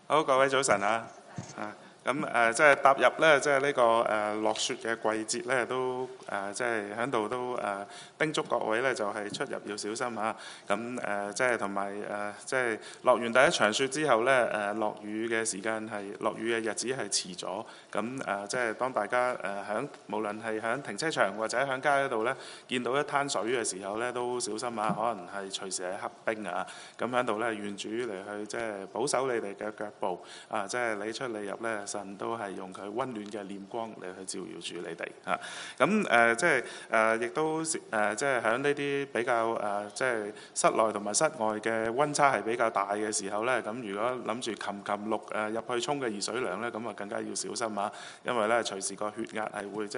好，各位早晨啊！即係踏入咧，即係呢個落雪嘅季節咧，都即係喺度都叮囑各位咧，就係出入要小心嚇。即係同埋即係落完第一場雪之後咧，落雨嘅時間係落雨嘅日子係遲咗。即係當大家無論係喺停車場或者喺街嗰度咧，見到一灘水嘅時候咧，都小心啊！可能係隨時係黑冰啊！咁喺度咧，願主嚟去即係保守你哋嘅腳步啊！即係你出你入咧，神都係用佢溫暖嘅臉光嚟去照耀住你哋啊！亦都即係喺呢啲比較即係室內同埋室外嘅溫差係比較大嘅時候咧，咁如果諗住擒碌入去沖嘅熱水涼咧，咁啊更加要小心啊！因為咧隨時個血壓係會即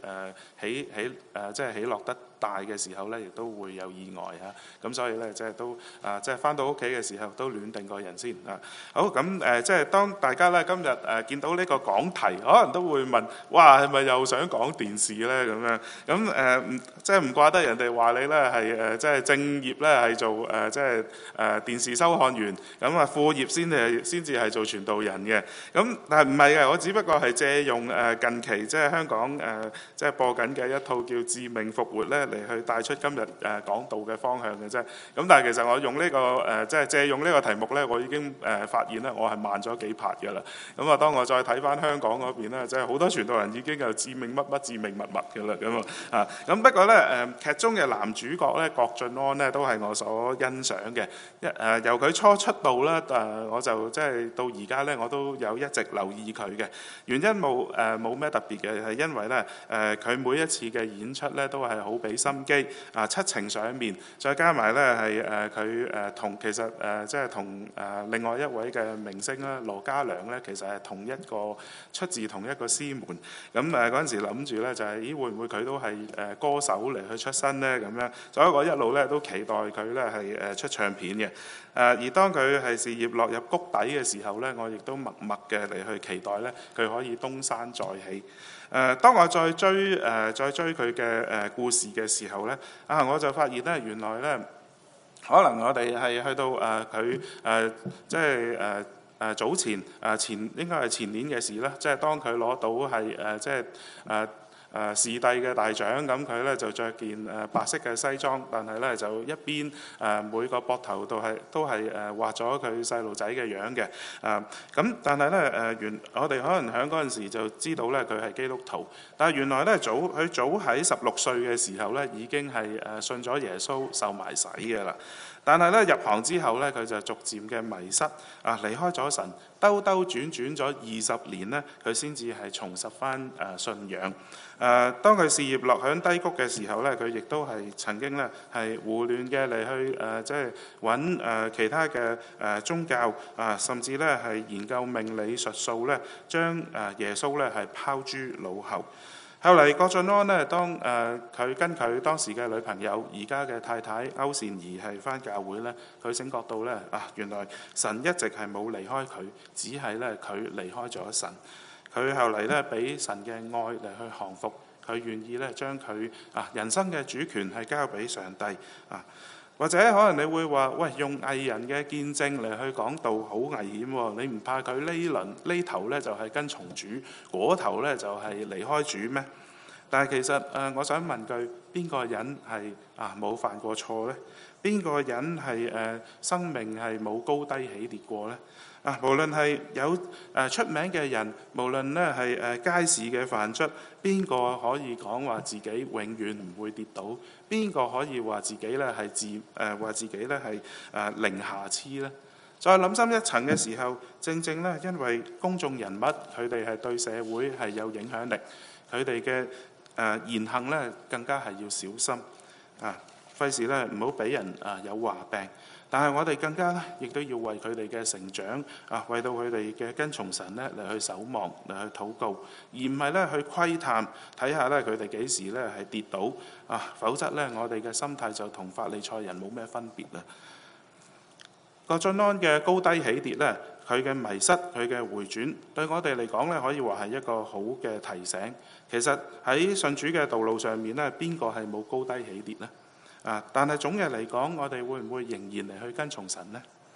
係起落得大嘅時候咧，亦都會有意外嚇。咁所以咧，即係都即係翻到屋企嘅時候都暖定個人先啊。好，咁即係當大家咧今日見到呢個講題，可能都會問：哇，係咪又想講電視咧？咁樣咁即係唔怪得人哋話你咧係即係正業咧係做即係電視收看員，咁啊副業先至係做傳道人嘅。咁但係唔係嘅，我只不過係借用近期即係香港即係播緊嘅一套叫《致命復活》咧，嚟去帶出今日講道嘅方向嘅啫。咁但係其實我用呢個即係借用呢個題目咧，我已經發現咧，我係慢咗幾拍㗎啦。咁啊，當我再睇翻香港嗰邊咧，即係好多傳道人已經有致命乜乜、致命乜乜㗎啦。咁不過咧劇中嘅男主角咧，郭晉安咧都係我所欣賞嘅。由佢初出道咧，我就即係到而家咧，我都有一直留意佢嘅原因冇咩特別嘅，係因為咧佢每一次嘅演出咧都係好俾心機七情上面，再加埋咧係佢同其實即係同另外一位嘅明星啦羅嘉良咧，其實係出自同一個師門。咁嗰陣時諗住咧就係會唔會佢都係歌手嚟去出身咧咁樣，所以我一路咧都期待佢咧係出唱片嘅。而當佢係事業落入谷底嘅時候咧，我亦都默默嘅嚟去期待咧佢可以東山再起。當我再追佢嘅故事嘅時候咧，我就發現咧原來咧可能我哋係去到佢即係早前應該係前年嘅事啦，即係當佢攞到係即係視帝嘅大獎，咁佢咧就着件白色嘅西裝，但係咧就一邊每個膊頭都係畫咗佢細路仔嘅樣嘅。咁但係咧我哋可能喺嗰陣時就知道咧佢係基督徒，但係原來咧佢早喺16歲嘅時候咧已經係信咗耶穌受埋洗嘅啦。但係咧入行之後咧，佢就逐漸嘅迷失離開咗神，兜轉咗20年咧，佢先至係重拾翻信仰。當佢事業落響低谷嘅時候咧，佢亦都係曾經咧係胡亂嘅嚟去即係揾其他嘅宗教甚至咧係研究命理術數咧，將耶穌咧係拋諸腦後。後嚟郭晉安呢，當佢跟佢當時嘅女朋友而家嘅太太歐善儀係返教會呢，佢醒覺到呢，原來神一直係冇離開佢，只係呢佢離開咗神。佢後嚟呢，俾神嘅愛嚟去降服，佢願意呢將佢人生嘅主權係交俾上帝或者可能你會話：喂，用藝人嘅見證嚟去講道好危險喎！你唔怕佢呢頭呢就係跟從主，嗰頭呢就係離開主咩？但係其實我想問句：邊個人係冇犯過錯呢？邊個人係生命係冇高低起跌過呢？無論係有出名嘅人，無論咧係街市嘅飯卒，邊個可以講話自己永遠唔會跌倒？邊個可以話自己咧係話自己咧係零瑕疵呢？再諗深一層嘅時候，正咧因為公眾人物佢哋係對社會係有影響力，佢哋嘅言行咧更加係要小心費事咧唔好俾人有話病。但係我哋更加咧，亦都要為佢哋嘅成長為到佢哋嘅跟從神咧嚟去守望，嚟去禱告，而唔係咧去窺探睇下咧佢哋幾時咧係跌倒否則咧我哋嘅心態就同法利賽人冇咩分別啦。郭晉安嘅高低起跌咧，佢嘅迷失，佢嘅回轉，對我哋嚟講咧，可以話係一個好嘅提醒。其實喺信主嘅道路上面咧，邊個係冇高低起跌呢？但係總嘅嚟講，我哋會唔會仍然嚟去跟從神呢？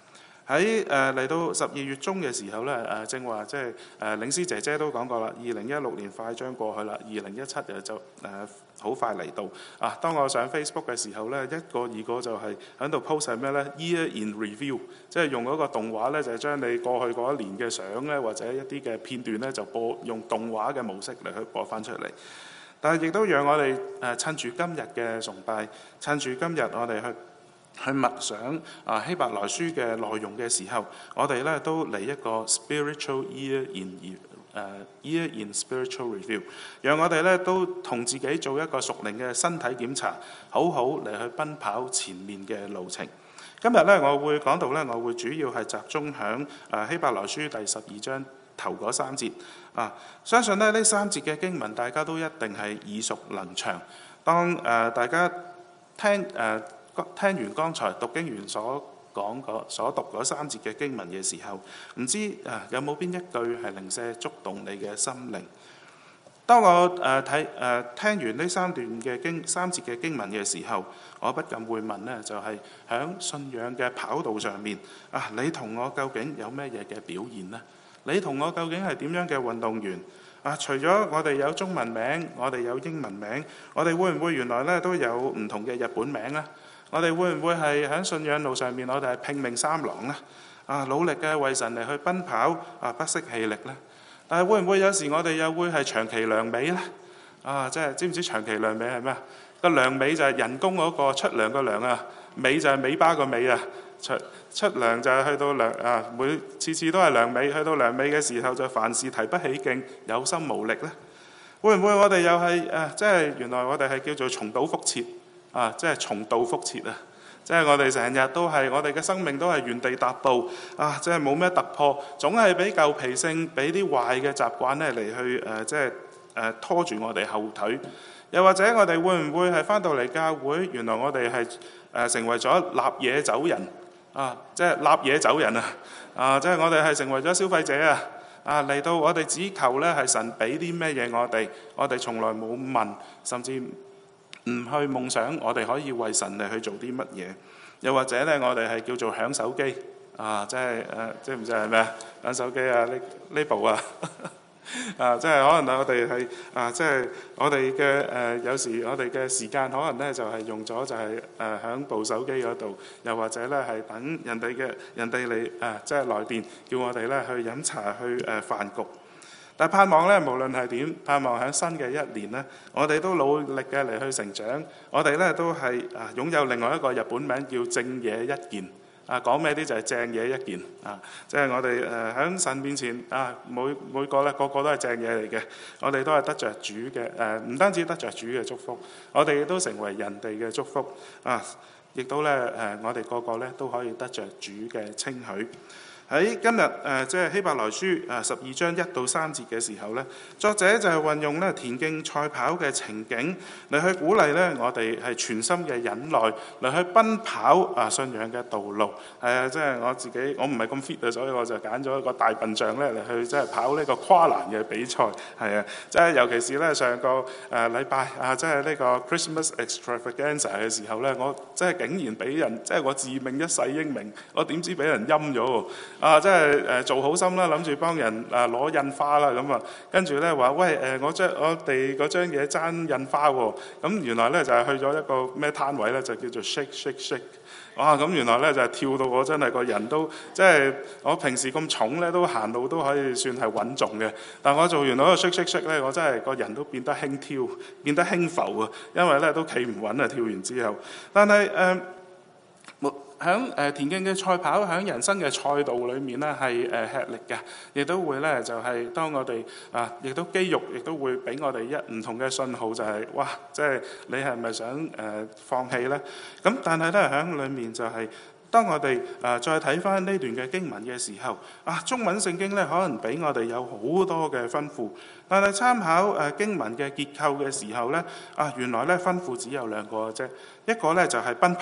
喺嚟到12月中嘅時候咧，正話即係領詩姐姐都講過啦，2016年快將過去啦，2017就好快嚟到。當我上 Facebook 嘅時候咧，一個二個就係喺度 post 係咩咧 ？Year in review， 即係用嗰個動畫咧，就係將你過去嗰一年嘅相咧，或者一啲嘅片段咧，就用動畫嘅模式嚟去播翻出嚟。但係亦都讓我哋趁住今日嘅崇拜，趁住今日我哋去默想希伯來書嘅內容嘅時候，我哋咧都嚟一個 spiritual year in spiritual review， 讓我哋咧都同自己做一個屬靈嘅身體檢查，好好嚟去奔跑前面嘅路程。今日咧我會講到咧，我會主要係集中響希伯來書第12章頭嗰3節。相信咧呢3節嘅經文大家都一定係耳熟能詳。當大家聽完剛才讀經員所讀嗰3節嘅經文嘅時候，唔知有冇邊一句係零舍觸動你嘅心靈？當我聽完呢3節嘅經文嘅時候，我不禁會問呢，就係響信仰嘅跑道上面你同我究竟有咩嘢嘅表現呢？你同我究竟係點樣嘅運動員？除咗我哋有中文名，我哋有英文名，我哋會唔會原來咧都有唔同嘅日本名呢？我哋會唔會係喺信仰路上面，我哋係拼命三郎呢？努力嘅為神嚟去奔跑，不惜氣力呢？但係會唔會有時我哋又會係長期糧尾呢？即係知唔知長期糧尾係咩啊？個糧尾就係人工嗰個出糧個糧啊，尾就係尾巴個尾啊。出糧就係去到糧次都係糧尾，去到糧尾嘅時候就凡事提不起勁，有心無力呢？會唔會我哋又係即係原來我哋係叫做重蹈覆轍即係重蹈覆轍啊！即係我哋成日都係我哋嘅生命都係原地踏步即係冇咩突破，總係俾舊脾性，俾啲壞嘅習慣咧嚟去即係拖住我哋後腿。又或者我哋會唔會係翻到嚟教會，原來我哋係成為咗立嘢走人即係立嘢走人即係我哋係成為咗消費者嚟到我哋只求咧係神俾啲咩嘢我哋從來冇問，甚至唔去夢想我哋可以為神嚟去做啲乜嘢。又或者咧我哋係叫做響手機即係知唔知係咩啊？響手機呢部即係可能我哋係即係我哋嘅有時我哋嘅時間可能咧就係用咗就係響部手機嗰度，又或者咧係等人哋嚟即係來電叫我哋咧去飲茶去飯局。但盼望咧無論係點，盼望喺新嘅一年咧，我哋都努力嘅嚟去成長。我哋咧都係擁有另外一個日本名叫正嘢一件。講咩啲就係正嘢一件即係我哋喺神面前每個咧個個都係正嘢嚟嘅。我哋都係得着主嘅唔單止得着主嘅祝福，我哋亦都成為人哋嘅祝福亦都咧我哋個個咧都可以得着主嘅稱許。喺今日即係希伯來書12章1到3節嘅時候咧，作者就係運用咧田徑賽跑嘅情景嚟去鼓勵咧我哋係全心嘅忍耐嚟去奔跑信仰嘅道路。即係我自己我唔係咁 fit 所以我就揀咗一個大笨象咧嚟去即係跑呢個跨欄嘅比賽。即係尤其是咧上個禮拜即係呢個 Christmas Extravaganza 嘅時候咧，我即係竟然俾人即係我自命一世英名，我點知俾人陰咗喎！即係做好心啦，諗住幫人攞印花啦咁跟住咧話喂我哋嗰張嘢爭印花喎，咁原來咧就係去咗一個咩攤位咧，就叫做 shake。咁原來咧就係跳到我真係個人都即係我平時咁重咧都行路都可以算係穩重嘅，但我做完嗰個 shake 咧，我真係個人都變得輕佻，變得輕浮因為咧都企唔穩跳完之後。但係喺田徑嘅賽跑，喺人生嘅賽道裏面咧係吃力嘅，亦都會咧就係當我哋亦都肌肉亦都會俾我哋唔同嘅信號，就係哇，即係你係咪想放棄呢？咁但係咧喺裏面就係當我哋再睇翻呢段嘅經文嘅時候，中文聖經咧可能俾我哋有好多嘅吩咐，但係參考經文嘅結構嘅時候咧，原來咧吩咐只有兩個啫，一個咧就係奔跑。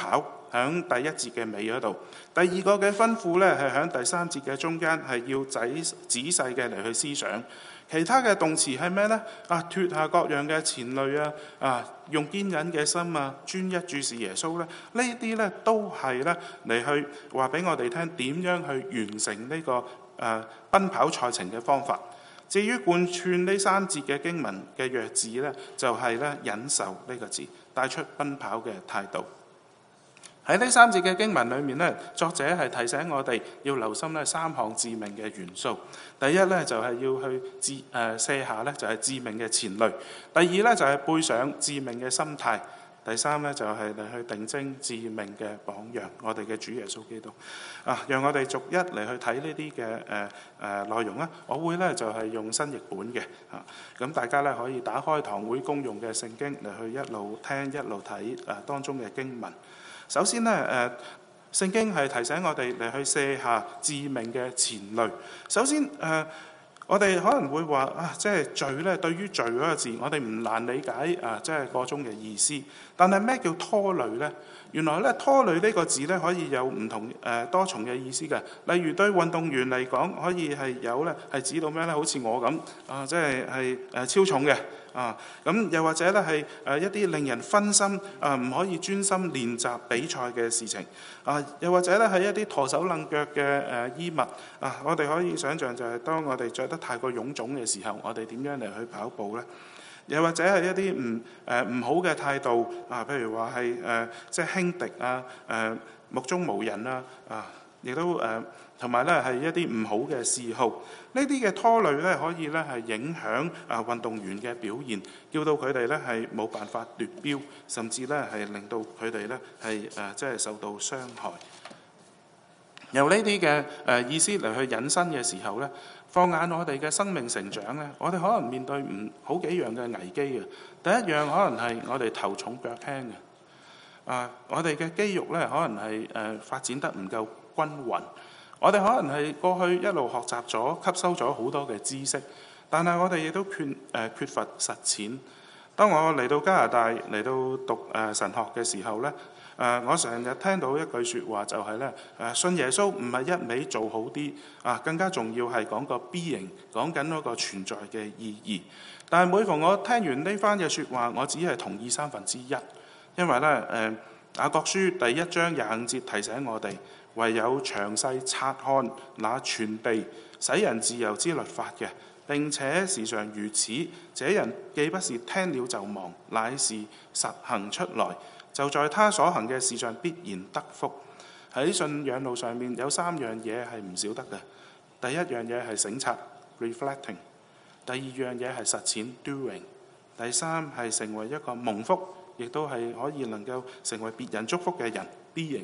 響第一節嘅尾嗰度。第二個嘅吩咐呢，係響第三節嘅中間，係要仔細嘅嚟去思想。其他嘅動詞係咩呢？脱下各樣嘅纏累用堅忍嘅心專一注視耶穌呢，呢啲呢都係呢嚟去話俾我哋聽點樣去完成呢個奔跑賽程嘅方法。至於貫穿呢三節嘅經文嘅弱字呢，就係呢忍受呢個字，帶出奔跑嘅態度。喺呢三節嘅經文裏面呢，作者係提醒我哋要留心呢三項致命嘅元素。第一呢，就係要去卸下呢就係致命嘅纏累；第二呢，就係背上致命嘅心態；第三呢，就係嚟去定睛致命嘅榜樣，我哋嘅主耶穌基督。讓我哋逐一嚟去睇呢啲嘅內容啦。我會呢就係用新譯本嘅咁大家呢可以打開堂會公用嘅聖經嚟去一路聽一路睇當中嘅經文。首先呢，聖經係提醒我哋嚟去卸下致命嘅纏累。首先我哋可能會話即係罪呢，對於罪嗰個字，我哋唔難理解即係個中嘅意思。但係咩叫拖累呢？原來呢，拖累呢個字呢，可以有唔同多重嘅意思嘅。例如對運動員嚟講，可以係有呢係指到咩呢？好似我咁即係超重嘅咁，又或者呢係一啲令人分心唔可以專心練習比賽嘅事情又或者呢係一啲陀手擰腳嘅衣物我哋可以想像就係當我哋着得太過臃腫嘅時候，我哋點樣嚟去跑步呢？又或者係一啲唔好嘅態度譬如話係即係輕敵目中無人亦都同埋咧係一啲唔好嘅嗜好。呢啲嘅拖累咧，可以咧係影響運動員嘅表現，叫到佢哋咧係冇辦法奪標，甚至咧係令到佢哋咧係即係受到傷害。由呢啲嘅意思嚟去引申嘅時候咧，放眼我哋嘅生命成長咧，我哋可能面對好幾樣嘅危機嘅。第一樣可能係我哋頭重腳輕嘅，我哋嘅肌肉咧可能係發展得唔夠均勻。我哋可能係過去一路學習咗、吸收咗好多嘅知識，但係我哋亦都缺乏實踐。當我嚟到加拿大嚟到讀神學嘅時候呢，我成日聽到一句説話就係呢：信耶穌唔係一味做好啲更加重要係講個 being， 講緊嗰個存在嘅意義。但係每逢我聽完呢番嘅説話，我只係同意1/3，因為呢，雅各書第1章25節提醒我哋，唯有詳細察看那全備使人自由之律法嘅，並且時常如此，這人既不是聽了就忘，乃是實行出來，就在他所行嘅事上必然得福。喺信仰路上面有3樣嘢係唔少得嘅。第一樣嘢係省察 reflecting， 第二樣嘢係實踐 doing， 第三係成為一個蒙福，亦都係可以能夠成為別人祝福嘅人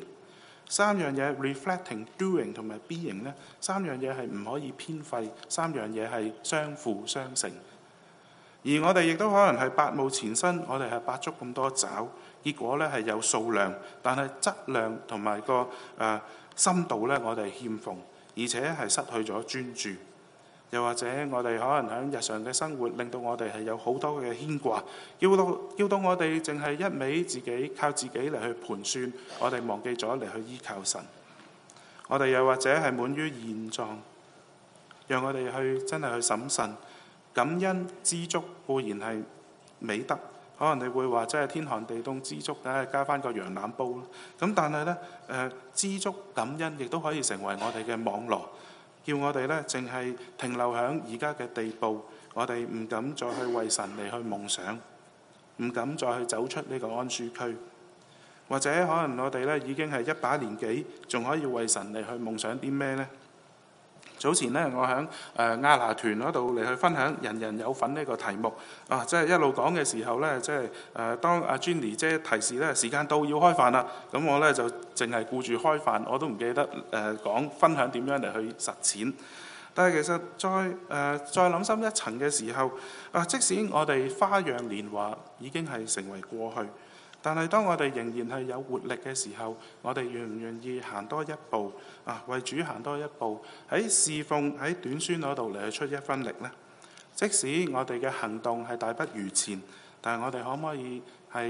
being。3樣嘢 reflecting、doing 同埋 being 呢，3樣嘢係唔可以偏廢，3樣嘢係相輔相成。而我哋亦都可能係百冒前身，我哋係百足咁多爪，結果呢係有數量，但係質量同埋個深度呢，我哋欠奉，而且係失去咗專注。又或者我哋可能喺日常嘅生活，令到我哋係有好多嘅牽掛，叫到我哋淨係一味自己靠自己嚟去盤算，我哋忘記咗嚟去依靠神。我哋又或者係滿於現狀，讓我哋去真係去審慎感恩知足固然係美德，可能你會話真係天寒地凍知足，梗係加翻個羊腩煲啦。咁但係呢，知足感恩亦都可以成為我哋嘅網羅。叫我哋呢，淨係停留喺而家嘅地步，我哋唔敢再去為神嚟去夢想，唔敢再去走出呢個安舒區，或者可能我哋呢已經係一把年紀，仲可以為神嚟去夢想啲咩呢？早前呢，我喺亞拿團嗰度嚟去分享人人有份呢個題目即係一路講嘅時候呢，即係當阿 Jenny 姐提示呢時間到要開飯啦，咁我呢就淨係顧住開飯，我都唔記得講分享點樣嚟去實踐。但係其實再諗深一層嘅時候即使我哋花樣年華已經係成為過去，但係當我哋仍然係有活力嘅時候，我哋願唔願意行多一步為主行多一步，喺侍奉喺短宣嗰度嚟去出一分力呢？即使我哋嘅行動係大不如前，但係我哋可唔可以係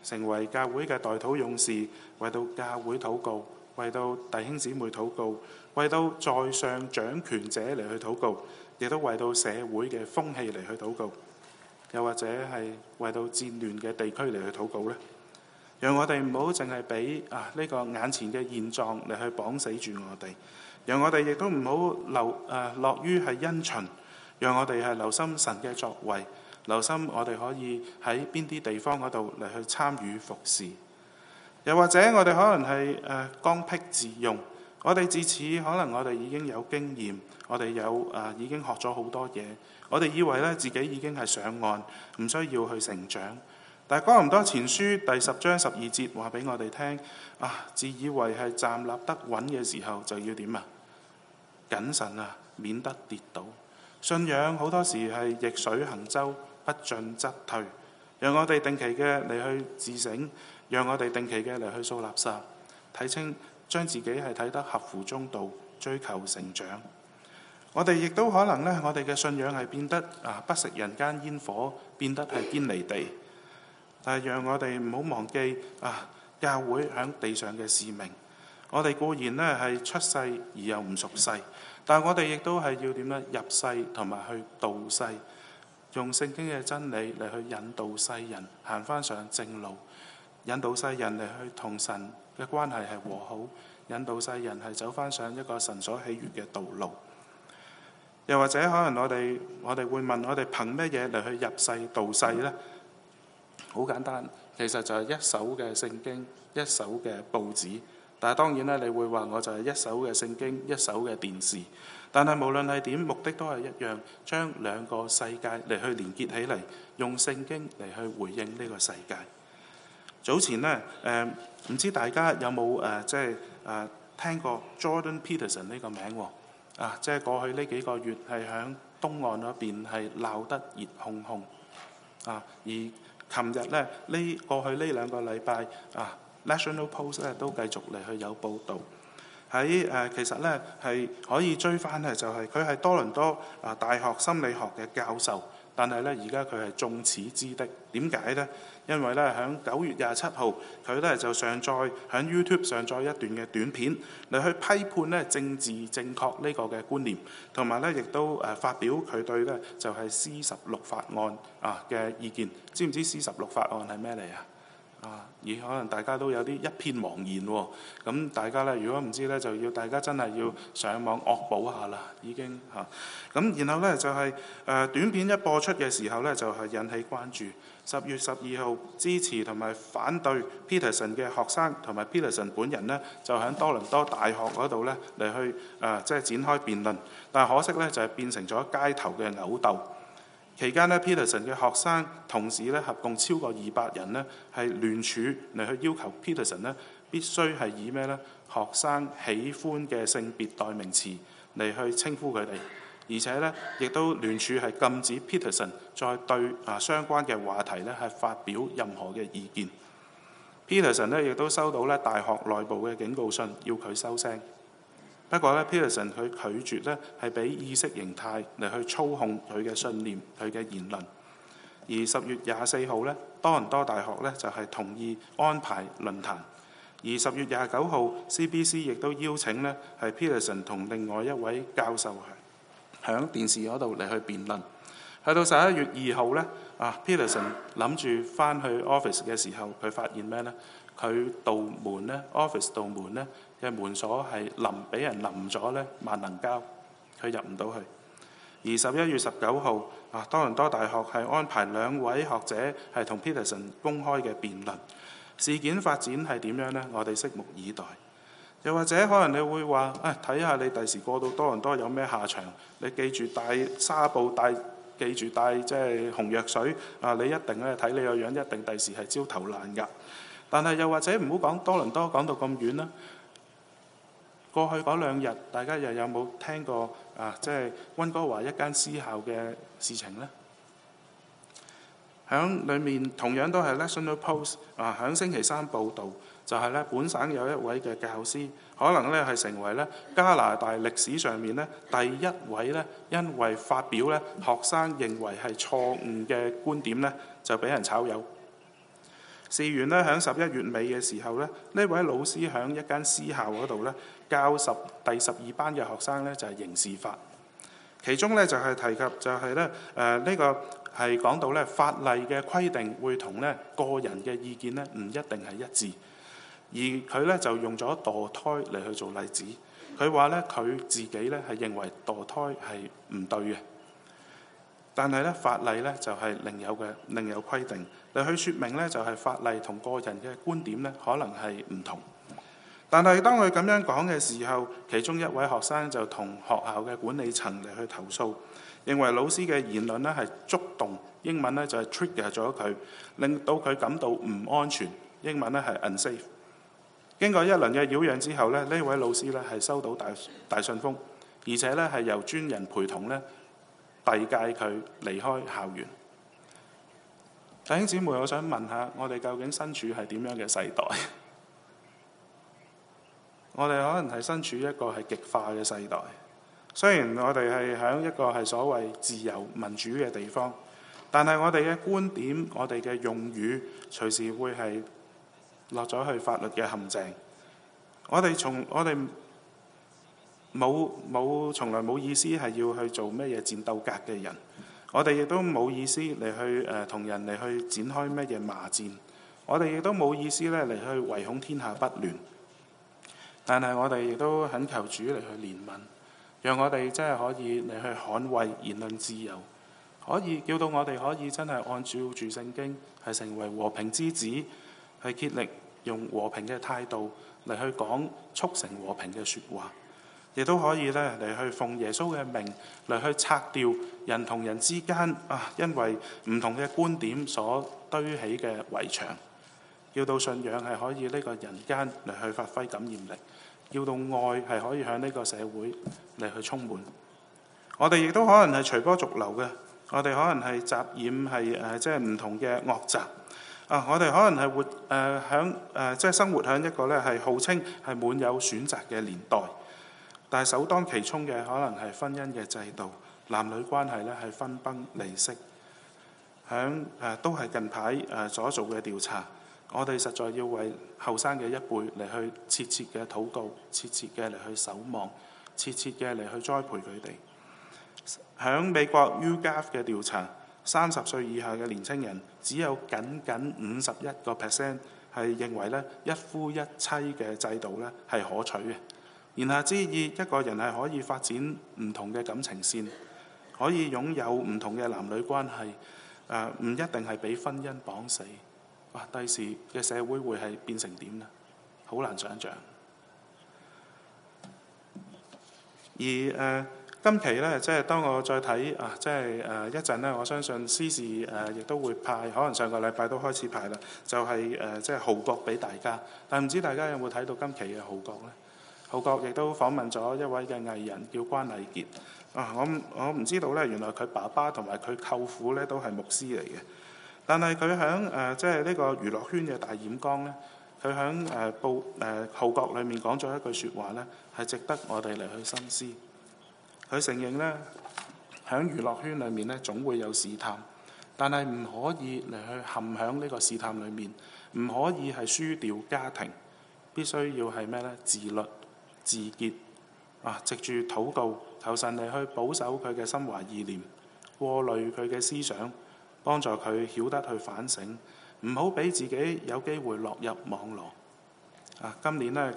成為教會嘅代禱勇士，為到教會禱告，為到弟兄姊妹禱告，為到在上掌權者嚟去禱告，亦都為到社會嘅風氣嚟去禱告，又或者係為到戰亂嘅地區嚟去禱告呢？讓我哋唔好淨係俾呢個眼前嘅現狀嚟去綁死住我哋，讓我哋亦都唔好落於係因循，讓我哋係留心神嘅作為，留心我哋可以喺邊啲地方嗰度嚟去參與服侍。又或者我哋可能係剛愎自用，我哋自此可能我哋已經有經驗，我哋已經學咗好多嘢，我哋以為咧自己已經係上岸，唔需要去成長。但係哥林多前書第10章12節話俾我哋聽，自以為係站立得穩嘅時候就要點啊？謹慎啊，免得跌倒。信仰好多時係逆水行舟，不進則退。讓我哋定期嘅嚟去自省，讓我哋定期嘅嚟去掃垃圾，睇清將自己係睇得合乎中道，追求成長。我哋亦都可能呢，我哋嘅信仰係變得不食人間煙火，變得係堅離地。但係讓我哋唔好忘記教會喺地上嘅使命。我哋固然呢係出世而又唔屬世，但係我哋亦都係要點呢？入世同埋去道世，用聖經嘅真理嚟去引導世人行翻上正路，引導世人嚟去同神嘅關係係和好，引導世人係走翻上一個神所喜悅嘅道路。又或者可能我哋會問，我哋憑咩嘢嚟去入世道世呢？好簡單，其實就係一手嘅聖經，一手嘅報紙。但係當然咧，你會話我就係一手嘅聖經，一手嘅電視。但係無論係點，目的都係一樣，將兩個世界嚟去連結起嚟，用聖經嚟去回應呢個世界。早前呢，唔知大家有冇聽過 Jordan Peterson 呢個名喎？即係過去呢幾個月係響東岸嗰邊係鬧得熱烘烘。而琴日呢，過去呢2個禮拜National Post 咧都繼續嚟去有報導。其實呢係可以追翻呢，就係佢係多倫多大學心理學嘅教授，但係呢而家佢係眾矢之的。點解呢？因為呢喺9月27號，佢呢就上載喺 YouTube 上載一段嘅短片嚟去批判呢政治正確呢個嘅觀念，同埋呢亦都發表佢對呢就係 C16 法案嘅意見。知唔知 C16 法案係咩嚟啊？而可能大家都有啲一片茫然喎。咁大家呢，如果唔知呢，就要大家真係要上網惡補下啦，已經咁然後呢，就係短片一播出嘅時候呢，就係引起關注。10月12號，支持同埋反對 Peterson 嘅學生同埋 Peterson 本人呢，就喺多倫多大學嗰度呢嚟去即係展開辯論。但係可惜呢，就係變成咗街頭嘅毆鬥。期間呢 Peterson 嘅學生同時呢，合共超過200人呢，係聯署嚟去要求 Peterson 呢必須係以咩呢學生喜歡嘅性別代名詞嚟去稱呼佢哋，而且呢亦都聯署係禁止 Peterson 再對相關嘅話題呢係發表任何嘅意見。Peterson 呢亦都收到呢大學內部嘅警告信，要佢收聲。不過呢 Peterson 佢拒絕呢係俾意識形態嚟去操控佢嘅信念、佢嘅言論。而10月24號呢，多倫多大學呢就係同意安排論壇。而10月29號 CBC 亦都邀請呢係 Peterson 同另外一位教授響電視嗰度嚟去辯論。去到11月2號呢Peterson 諗住翻去 office 嘅時候，佢發現咩呢？佢道門呢 office 道門呢嘅門鎖係俾人淋咗呢萬能膠，佢入唔到去。而11月19號多倫多大學係安排2位學者係同 Peterson 公開嘅辯論。事件發展係點樣呢？我哋拭目以待。又或者可能你會話睇下你第時過到多倫多有咩下場？你記住帶紗布，記住帶即係紅藥水你一定咧睇你個樣，一定第時係焦頭爛額。但係又或者唔好講多倫多講到咁遠啦。過去嗰2日，大家又有冇聽過即係溫哥華一間私校嘅事情呢？響裡面同樣都係 National Post 響星期3報導，就係呢本省有一位嘅教師，可能呢係成為呢加拿大歷史上面呢第一位呢因為發表呢學生認為係錯誤嘅觀點呢就俾人炒魷。 事緣呢，喺11月尾嘅時候呢，呢位老師喺一間私校嗰度呢，教第12班嘅學生呢，就係刑事法。其中呢，就係提及就係呢，呢個係講到呢法例嘅規定會同呢個人嘅意見呢唔一定係一致，而佢呢，就用咗墮胎嚟去做例子。佢話呢，佢自己呢係認為墮胎係唔對嘅，但係呢法例呢，就係另有規定嚟去説明呢，就係法例同個人嘅觀點呢可能係唔同。但係當佢咁樣講嘅時候，其中一位學生就同學校嘅管理層嚟去投訴，認為老師嘅言論呢係觸動，英文呢就係 trigger 咗佢，令到佢感到唔安全，英文呢係 unsafe。經過一輪嘅擾攘之後呢，呢位老師呢係收到大信封，而且呢係由專人陪同呢遞解佢離開校園。弟兄姊妹，我想問下，我哋究竟身處係點樣嘅世代？我哋可能係身處一個係極化嘅世代。雖然我哋係喺一個係所謂自由民主嘅地方，但係我哋嘅觀點、我哋嘅用語，隨時會係落咗去法律嘅陷阱。我哋從來冇意思係要去做咩嘢戰鬥格嘅人，我哋亦都冇意思嚟去同人嚟去展開咩嘢罵戰，我哋亦都冇意思咧嚟去唯恐天下不亂。但係我哋亦都懇求主嚟去憐憫，讓我哋真係可以嚟去捍衛言論自由，可以叫到我哋可以真係按照住聖經係成為和平之子，去竭力用和平嘅態度嚟去講促成和平嘅説話，亦都可以咧嚟去奉耶穌嘅名嚟去拆掉人同人之間因為唔同嘅觀點所堆起嘅圍牆，叫到信仰係可以呢個人間嚟去發揮感染力，叫到愛係可以向呢個社會嚟去充滿。我哋亦都可能係隨波逐流嘅，我哋可能係雜染係即係唔同嘅惡習。我哋可能係活即係生活喺一個咧係號稱係滿有選擇嘅年代，但係首當其衝嘅可能係婚姻嘅制度，男女關係咧係分崩離析。都係近排所做嘅調查，我哋實在要為後生嘅一輩嚟去切切嘅禱告，切切嘅嚟去守望，切切嘅嚟去栽培佢哋。喺美國 YouGov 嘅調查，30歲以下嘅年青人只有僅51% 係認為咧一夫一妻嘅制度咧係可取嘅。言下之意，一個人係可以發展唔同嘅感情線，可以擁有唔同嘅男女關係，唔一定係俾婚姻綁死。第時嘅社會會係變成點呢？好難想像。而今期呢，即係當我再睇即係一陣呢，我相信司事亦都會派，可能上個禮拜都開始派啦，就係即係號角俾大家。但唔知大家有冇睇到今期嘅號角呢？號角亦都訪問咗一位嘅藝人叫關禮傑。我唔知道呢，原來佢爸爸同埋佢舅父呢都係牧師嚟嘅。但係佢喺即係呢個娛樂圈嘅大染缸呢，佢喺號角裏面講咗一句説話呢，係值得我哋嚟去深思。佢承認呢，喺娛樂圈裏面呢，總會有試探，但係唔可以嚟去陷喺呢個試探裏面，唔可以係輸掉家庭，必須要係咩呢？自律、自潔藉住禱告，求神嚟去保守佢嘅心懷意念，過濾佢嘅思想，幫助佢曉得去反省，唔好俾自己有機會落入網羅。今年呢。